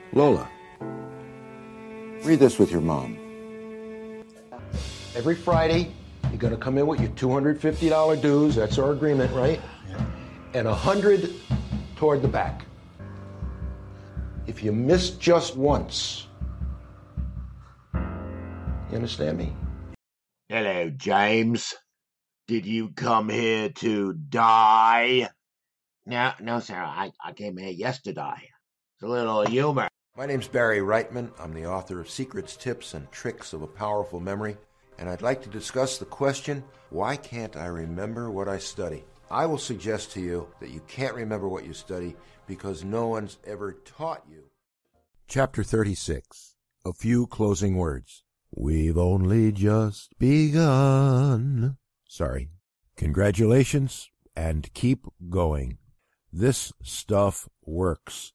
Lola, read this with your mom. Every Friday, you're going to come in with your $250 dues. That's our agreement, right? Yeah. And $100 toward the back. If you miss just once, you understand me? Hello, James. Did you come here to die? No, sir. I came here yesterday. It's a little humor. My name's Barry Reitman. I'm the author of Secrets, Tips, and Tricks of a Powerful Memory, and I'd like to discuss the question, why can't I remember what I study? I will suggest to you that you can't remember what you study because no one's ever taught you. Chapter 36. A few closing words. We've only just begun. Sorry. Congratulations, and keep going. This stuff works.